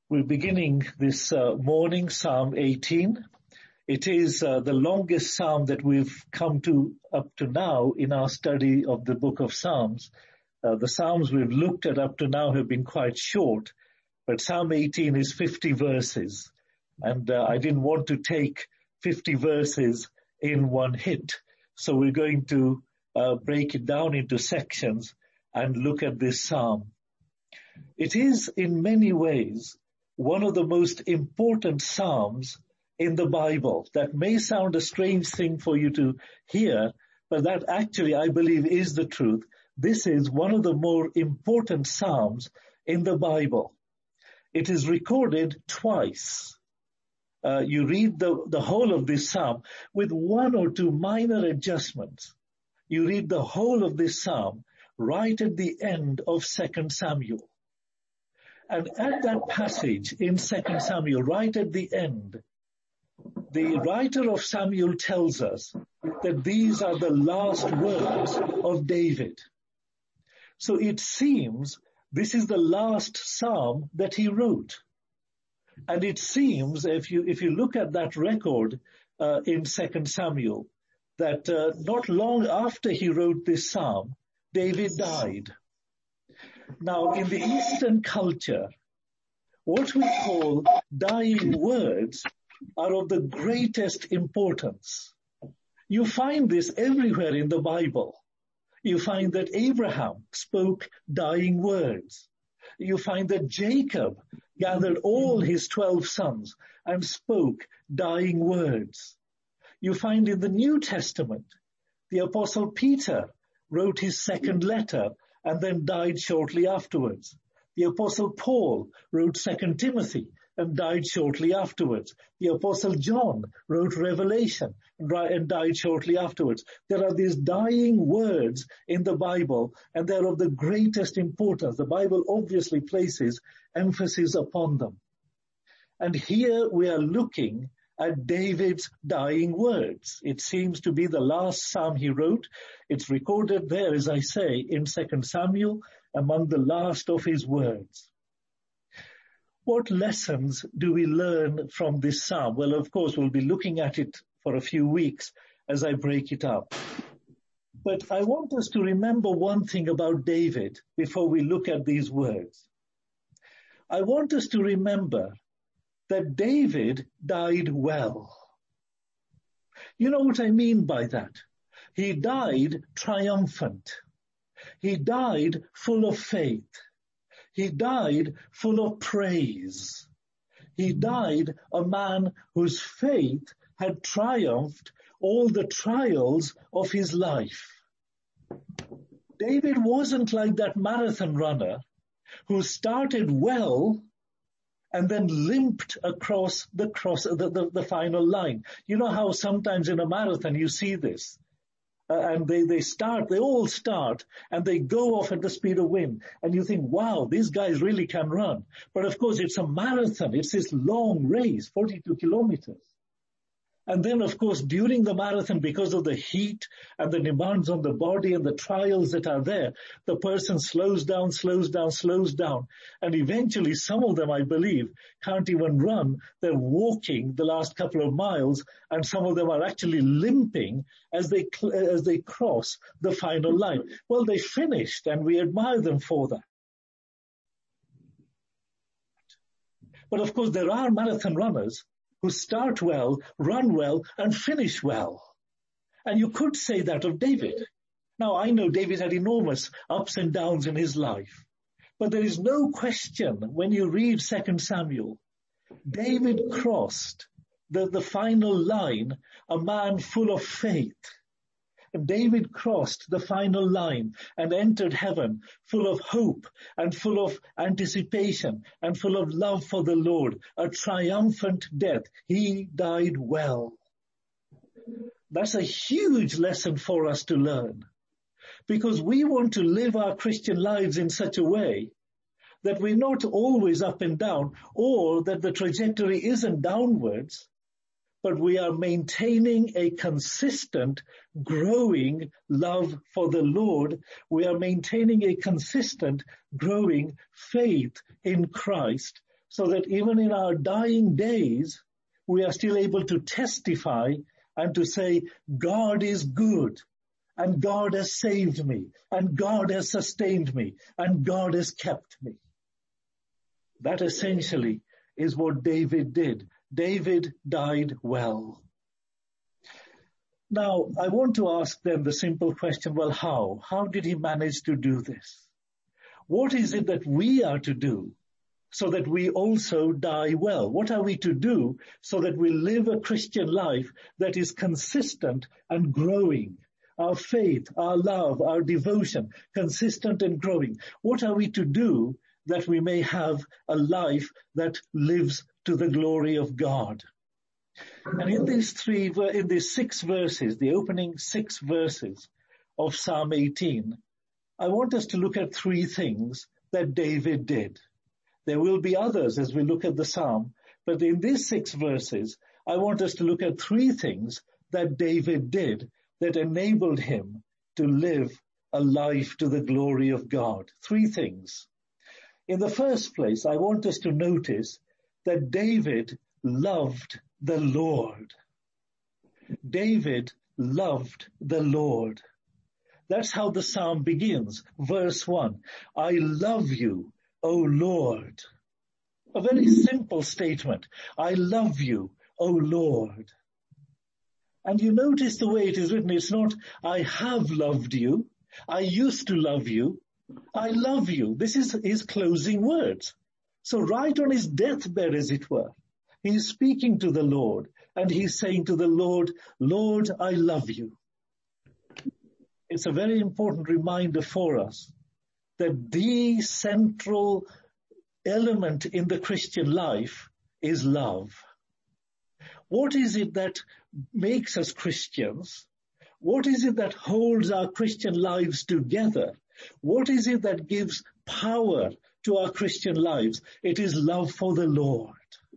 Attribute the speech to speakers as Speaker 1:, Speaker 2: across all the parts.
Speaker 1: We're beginning this morning, Psalm 18. It is the longest psalm that we've come to up to now in our study of the book of Psalms. The psalms we've looked at up to now have been quite short, but Psalm 18 is 50 verses. And I didn't want to take 50 verses in one hit. So we're going to break it down into sections and look at this psalm. It is in many ways one of the most important psalms in the Bible. That may sound a strange thing for you to hear, but that actually I believe is the truth. This is one of the more important psalms in the Bible. It is recorded twice. You read the whole of this psalm with one or two minor adjustments. You read the whole of this psalm right at the end of 2 Samuel. And at that passage in 2 Samuel, right at the end, the writer of Samuel tells us that these are the last words of David. So it seems this is the last psalm that he wrote. And it seems, if you look at that record in 2 Samuel, that not long after he wrote this psalm, David died. Now, in the Eastern culture, what we call dying words are of the greatest importance. You find this everywhere in the Bible. You find that Abraham spoke dying words. You find that Jacob gathered all his 12 sons and spoke dying words. You find in the New Testament, the Apostle Peter wrote his second letter and then died shortly afterwards. The Apostle Paul wrote 2 Timothy and died shortly afterwards. The Apostle John wrote Revelation and died shortly afterwards. There are these dying words in the Bible, and they're of the greatest importance. The Bible obviously places emphasis upon them. And here we are looking at David's dying words. It seems to be the last psalm he wrote. It's recorded there, as I say, in 2 Samuel, among the last of his words. What lessons do we learn from this psalm? Well, of course, we'll be looking at it for a few weeks as I break it up. But I want us to remember one thing about David before we look at these words. I want us to remember that David died well. You know what I mean by that? He died triumphant. He died full of faith. He died full of praise. He died a man whose faith had triumphed all the trials of his life. David wasn't like that marathon runner who started well and then limped across the final line. You know how sometimes in a marathon you see this. And they all start, and they go off at the speed of wind. And you think, wow, these guys really can run. But of course, it's a marathon. It's this long race, 42 kilometers. And then, of course, during the marathon, because of the heat and the demands on the body and the trials that are there, the person slows down. And eventually, some of them, I believe, can't even run. They're walking the last couple of miles, and some of them are actually limping as they cross the final line. Well, they finished, and we admire them for that. But of course, there are marathon runners who start well, run well, and finish well. And you could say that of David. Now, I know David had enormous ups and downs in his life. But there is no question when you read 2 Samuel, David crossed the final line, a man full of faith. And David crossed the final line and entered heaven full of hope and full of anticipation and full of love for the Lord, a triumphant death. He died well. That's a huge lesson for us to learn, because we want to live our Christian lives in such a way that we're not always up and down, or that the trajectory isn't downwards, but we are maintaining a consistent, growing love for the Lord. We are maintaining a consistent, growing faith in Christ so that even in our dying days, we are still able to testify and to say, God is good, and God has saved me, and God has sustained me, and God has kept me. That essentially is what David did. David died well. Now, I want to ask them the simple question, well, how? How did he manage to do this? What is it that we are to do so that we also die well? What are we to do so that we live a Christian life that is consistent and growing? Our faith, our love, our devotion, consistent and growing. What are we to do that we may have a life that lives to the glory of God? And in these 6 verses, the opening 6 verses of Psalm 18, I want us to look at 3 things that David did. There will be others as we look at the Psalm, but in these 6 verses, I want us to look at 3 things that David did that enabled him to live a life to the glory of God. 3 things. In the first place, I want us to notice that David loved the Lord. David loved the Lord. That's how the psalm begins. Verse 1, I love you, O Lord. A very simple statement. I love you, O Lord. And you notice the way it is written. It's not, I have loved you. I used to love you. I love you. This is his closing words. So right on his deathbed, as it were, he's speaking to the Lord, and he's saying to the Lord, Lord, I love you. It's a very important reminder for us that the central element in the Christian life is love. What is it that makes us Christians? What is it that holds our Christian lives together? What is it that gives power to our Christian lives? It is love for the Lord.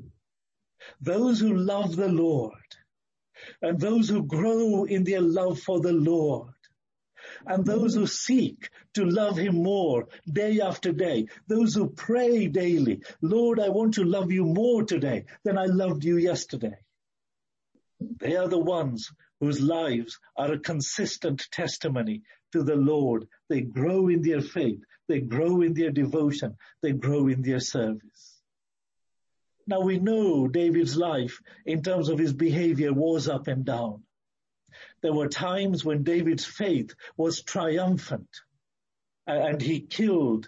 Speaker 1: Those who love the Lord and those who grow in their love for the Lord and those who seek to love him more day after day, those who pray daily, Lord, I want to love you more today than I loved you yesterday. They are the ones whose lives are a consistent testimony to the Lord. They grow in their faith. They grow in their devotion. They grow in their service. Now we know David's life in terms of his behavior was up and down. There were times when David's faith was triumphant and he killed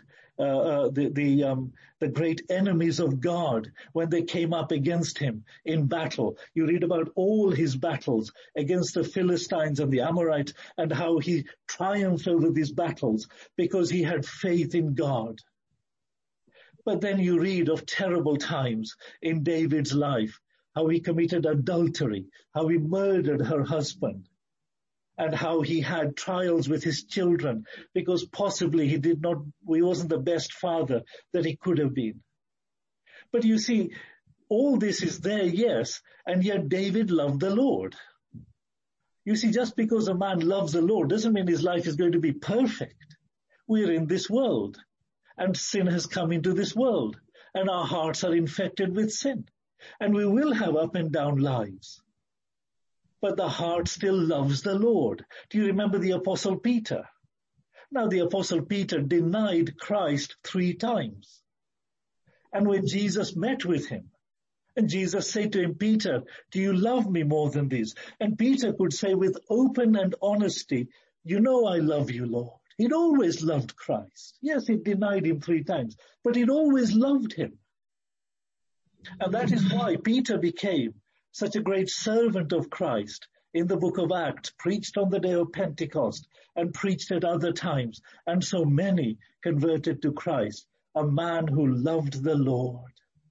Speaker 1: the great enemies of God when they came up against him in battle. You read about all his battles against the Philistines and the Amorites and how he triumphed over these battles because he had faith in God. But then you read of terrible times in David's life, how he committed adultery, how he murdered her husband, and how he had trials with his children because possibly he wasn't the best father that he could have been. But you see, all this is there, yes, and yet David loved the Lord. You see, just because a man loves the Lord doesn't mean his life is going to be perfect. We're in this world, and sin has come into this world, and our hearts are infected with sin, and we will have up and down lives. But the heart still loves the Lord. Do you remember the Apostle Peter? Now the Apostle Peter denied Christ 3 times. And when Jesus met with him, and Jesus said to him, Peter, do you love me more than this? And Peter could say with open and honesty, you know I love you, Lord. He'd always loved Christ. Yes, he denied him 3 times, but he'd always loved him. And that is why Peter became such a great servant of Christ in the book of Acts, preached on the day of Pentecost and preached at other times. And so many converted to Christ, a man who loved the Lord.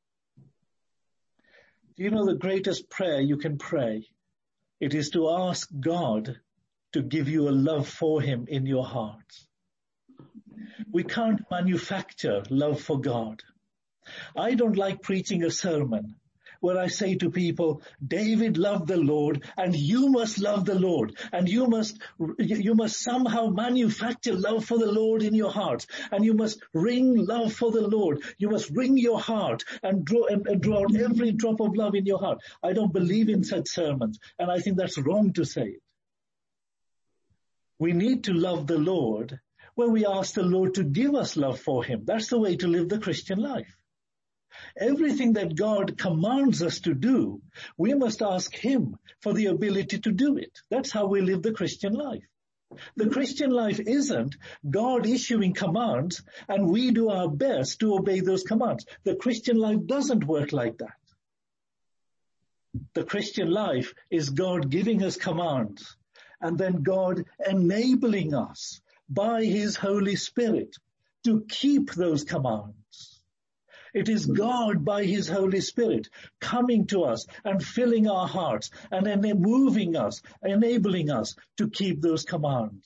Speaker 1: Do you know the greatest prayer you can pray? It is to ask God to give you a love for him in your hearts. We can't manufacture love for God. I don't like preaching a sermon where I say to people, David loved the Lord, and you must love the Lord, and you must somehow manufacture love for the Lord in your hearts, and you must wring love for the Lord. You must wring your heart and draw out every drop of love in your heart. I don't believe in such sermons, and I think that's wrong to say it. We need to love the Lord when we ask the Lord to give us love for him. That's the way to live the Christian life. Everything that God commands us to do, we must ask him for the ability to do it. That's how we live the Christian life. The Christian life isn't God issuing commands and we do our best to obey those commands. The Christian life doesn't work like that. The Christian life is God giving us commands and then God enabling us by his Holy Spirit to keep those commands. It is God by his Holy Spirit coming to us and filling our hearts and moving us, enabling us to keep those commands.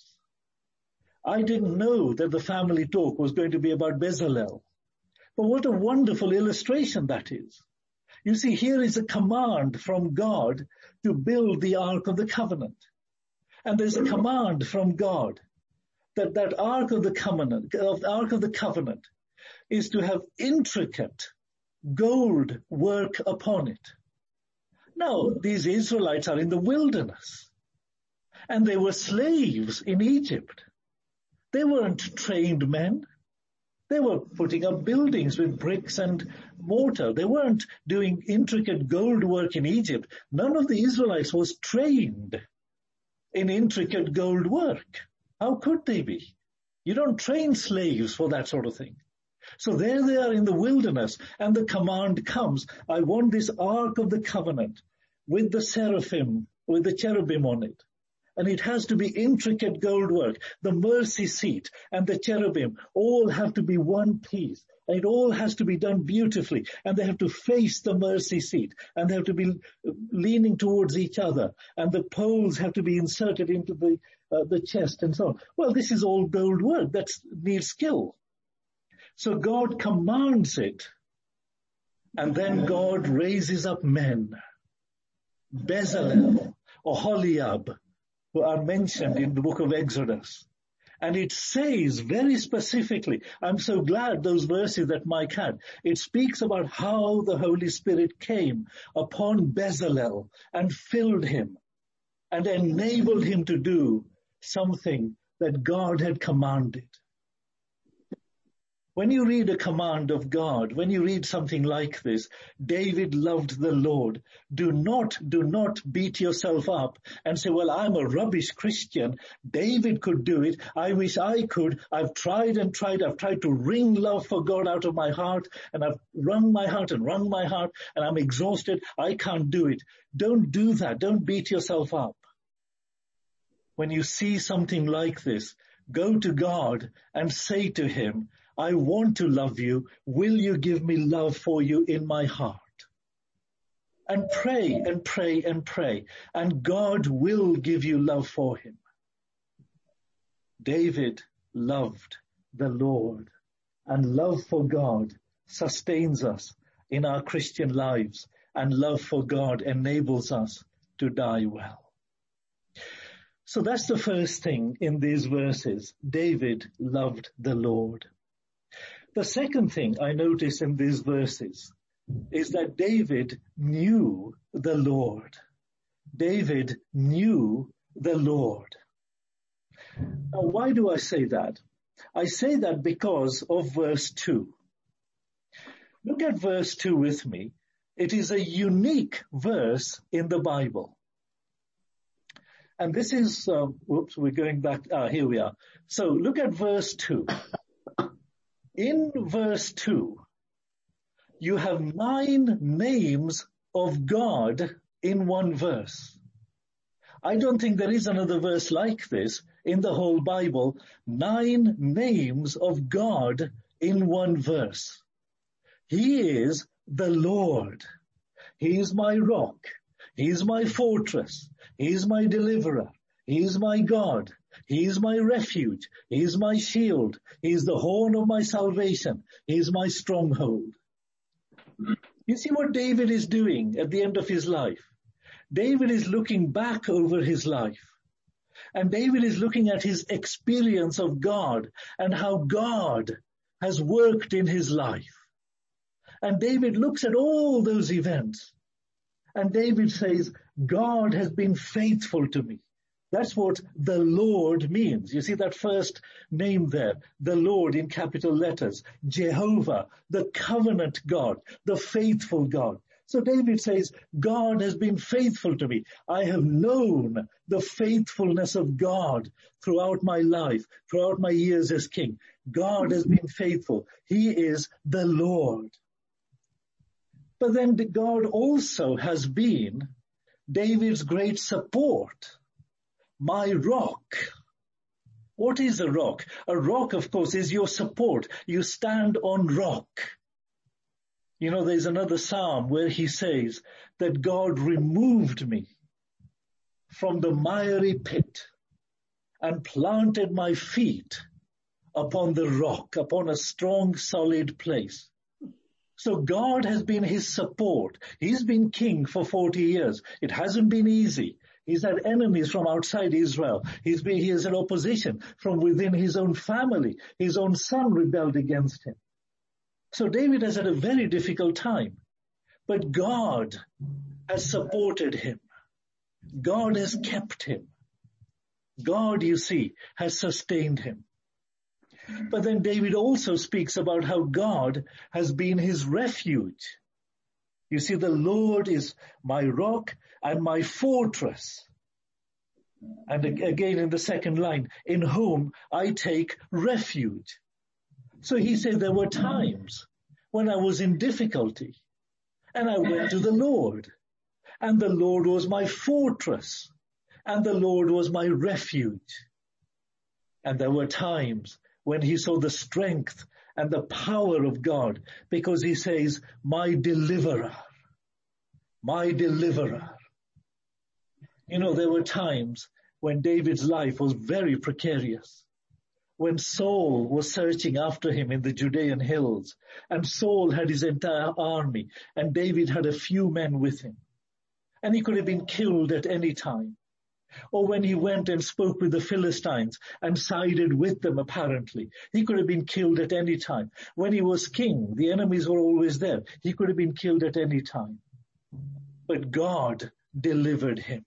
Speaker 1: I didn't know that the family talk was going to be about Bezalel. But what a wonderful illustration that is. You see, here is a command from God to build the Ark of the Covenant. And there's a command from God that Ark of the Covenant is to have intricate gold work upon it. Now, these Israelites are in the wilderness, and they were slaves in Egypt. They weren't trained men. They were putting up buildings with bricks and mortar. They weren't doing intricate gold work in Egypt. None of the Israelites was trained in intricate gold work. How could they be? You don't train slaves for that sort of thing. So there they are in the wilderness, and the command comes, I want this Ark of the Covenant with the seraphim, with the cherubim on it. And it has to be intricate gold work. The mercy seat and the cherubim all have to be one piece. And it all has to be done beautifully. And they have to face the mercy seat. And they have to be leaning towards each other. And the poles have to be inserted into the chest and so on. Well, this is all gold work. That needs skill. So God commands it. And then God raises up men. Bezalel or Holiab, who are mentioned in the book of Exodus. And it says very specifically, I'm so glad those verses that Mike had, it speaks about how the Holy Spirit came upon Bezalel and filled him and enabled him to do something that God had commanded. When you read a command of God, when you read something like this, David loved the Lord. Do not beat yourself up and say, well, I'm a rubbish Christian. David could do it. I wish I could. I've tried and tried. I've tried to wring love for God out of my heart, and I've wrung my heart, and I'm exhausted. I can't do it. Don't do that. Don't beat yourself up. When you see something like this, go to God and say to him, I want to love you. Will you give me love for you in my heart? And pray and pray and pray. And God will give you love for him. David loved the Lord. And love for God sustains us in our Christian lives. And love for God enables us to die well. So that's the first thing in these verses. David loved the Lord. The second thing I notice in these verses is that David knew the Lord. David knew the Lord. Now, why do I say that? I say that because of verse 2. Look at verse 2 with me. It is a unique verse in the Bible. And this is, we're going back, here we are. So look at verse 2. In verse 2, you have 9 names of God in one verse. I don't think there is another verse like this in the whole Bible. 9 names of God in one verse. He is the Lord. He is my rock. He is my fortress. He is my deliverer. He is my God. He is my refuge. He is my shield. He is the horn of my salvation. He is my stronghold. You see what David is doing at the end of his life? David is looking back over his life. And David is looking at his experience of God and how God has worked in his life. And David looks at all those events. And David says, God has been faithful to me. That's what the Lord means. You see that first name there, the Lord in capital letters, Jehovah, the covenant God, the faithful God. So David says, God has been faithful to me. I have known the faithfulness of God throughout my life, throughout my years as king. God has been faithful. He is the Lord. But then God also has been David's great support. My rock. What is a rock? A rock, of course, is your support. You stand on rock. You know, there's another psalm where he says that God removed me from the miry pit and planted my feet upon the rock, upon a strong, solid place. So God has been his support. He's been king for 40 years. It hasn't been easy. He's had enemies from outside Israel. He has had opposition from within his own family. His own son rebelled against him. So David has had a very difficult time. But God has supported him. God has kept him. God, you see, has sustained him. But then David also speaks about how God has been his refuge. You see, the Lord is my rock and my fortress. And again in the second line, in whom I take refuge. So he said there were times when I was in difficulty and I went to the Lord, and the Lord was my fortress and the Lord was my refuge. And there were times when he saw the strength and the power of God, because he says, my deliverer, my deliverer. You know, there were times when David's life was very precarious, when Saul was searching after him in the Judean hills, and Saul had his entire army, and David had a few men with him, and he could have been killed at any time. Or when he went and spoke with the Philistines and sided with them apparently, he could have been killed at any time. When he was king, the enemies were always there. He could have been killed at any time. But God delivered him.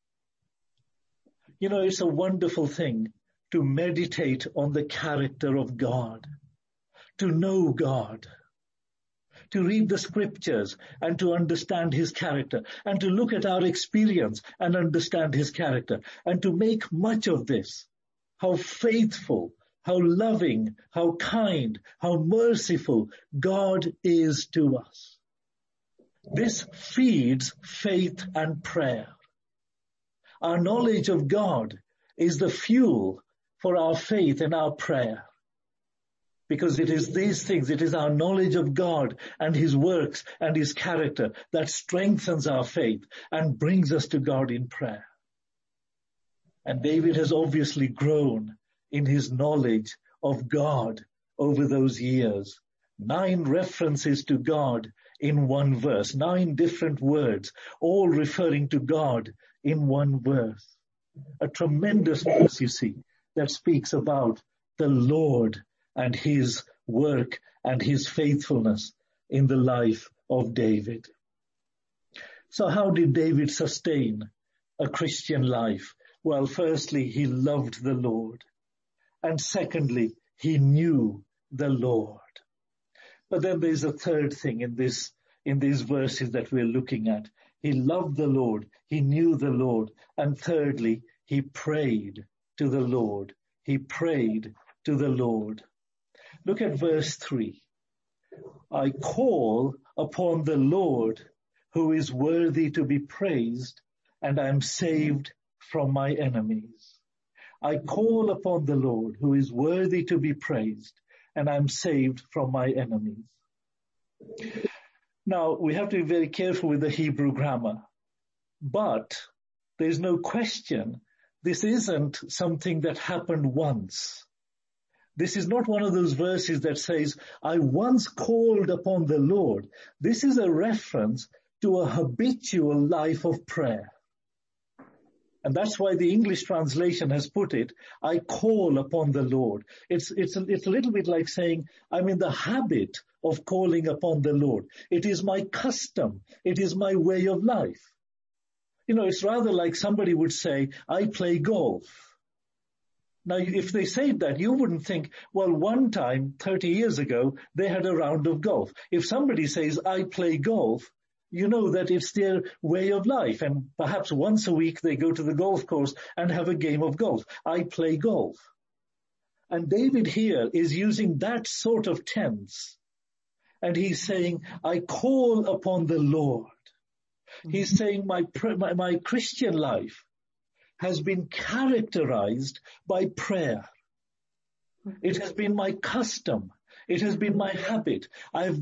Speaker 1: You know, it's a wonderful thing to meditate on the character of God, to know God, to read the scriptures and to understand his character, and to look at our experience and understand his character, and to make much of this. How faithful, how loving, how kind, how merciful God is to us. This feeds faith and prayer. Our knowledge of God is the fuel for our faith and our prayer. Because it is these things, it is our knowledge of God and his works and his character that strengthens our faith and brings us to God in prayer. And David has obviously grown in his knowledge of God over those years. 9 references to God in one verse, 9 different words, all referring to God in one verse. A tremendous verse, you see, that speaks about the Lord and his work and his faithfulness in the life of David. So how did David sustain a Christian life? Well, firstly, he loved the Lord. And secondly, he knew the Lord. But then there's a third thing in these verses that we're looking at. He loved the Lord. He knew the Lord. And thirdly, he prayed to the Lord. He prayed to the Lord. Look at verse 3. I call upon the Lord who is worthy to be praised, and I am saved from my enemies. I call upon the Lord who is worthy to be praised, and I am saved from my enemies. Now, we have to be very careful with the Hebrew grammar, but there's no question this isn't something that happened once. This is not one of those verses that says, I once called upon the Lord. This is a reference to a habitual life of prayer. And that's why the English translation has put it, I call upon the Lord. It's a little bit like saying, I'm in the habit of calling upon the Lord. It is my custom. It is my way of life. It's rather like somebody would say, I play golf. Now, if they said that, you wouldn't think, well, one time, 30 years ago, they had a round of golf. If somebody says, I play golf, you know that it's their way of life. And perhaps once a week they go to the golf course and have a game of golf. I play golf. And David here is using that sort of tense. And he's saying, I call upon the Lord. He's saying my Christian life has been characterized by prayer. It has been my custom. It has been my habit. I've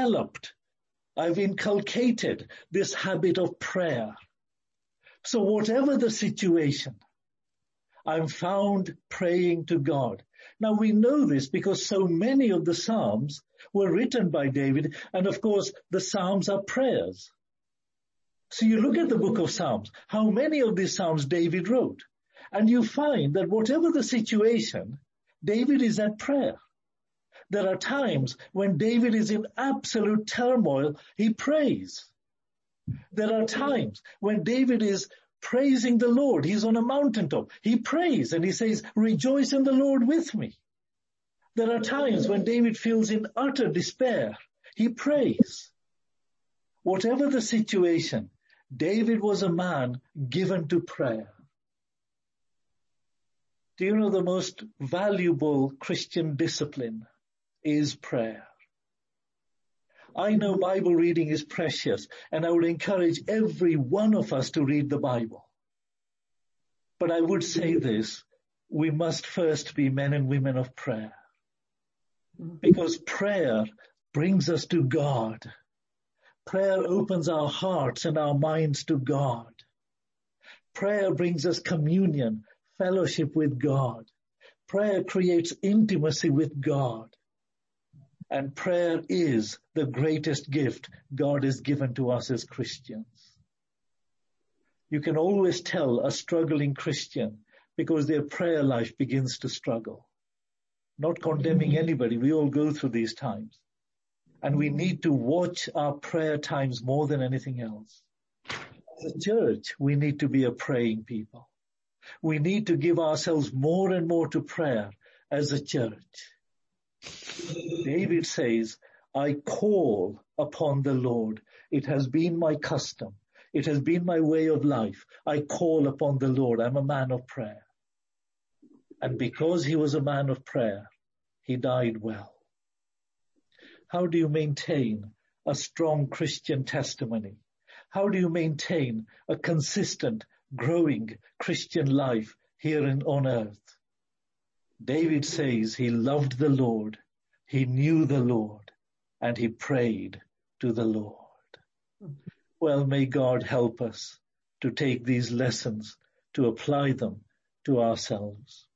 Speaker 1: inculcated this habit of prayer. So whatever the situation, I'm found praying to God. Now we know this because so many of the Psalms were written by David, and of course the Psalms are prayers. So you look at the book of Psalms, how many of these Psalms David wrote, and you find that whatever the situation, David is at prayer. There are times when David is in absolute turmoil, he prays. There are times when David is praising the Lord. He's on a mountaintop. He prays and he says, rejoice in the Lord with me. There are times when David feels in utter despair. He prays. Whatever the situation, David was a man given to prayer. Do you know the most valuable Christian discipline is prayer? I know Bible reading is precious, and I would encourage every one of us to read the Bible. But I would say this, we must first be men and women of prayer. Because prayer brings us to God. Prayer opens our hearts and our minds to God. Prayer brings us communion, fellowship with God. Prayer creates intimacy with God. And prayer is the greatest gift God has given to us as Christians. You can always tell a struggling Christian because their prayer life begins to struggle. Not condemning anybody, we all go through these times. And we need to watch our prayer times more than anything else. As a church, we need to be a praying people. We need to give ourselves more and more to prayer as a church. David says, I call upon the Lord. It has been my custom. It has been my way of life. I call upon the Lord. I'm a man of prayer. And because he was a man of prayer, he died well. How do you maintain a strong Christian testimony? How do you maintain a consistent, growing Christian life here on earth? David says he loved the Lord, he knew the Lord, and he prayed to the Lord. Well, may God help us to take these lessons, to apply them to ourselves.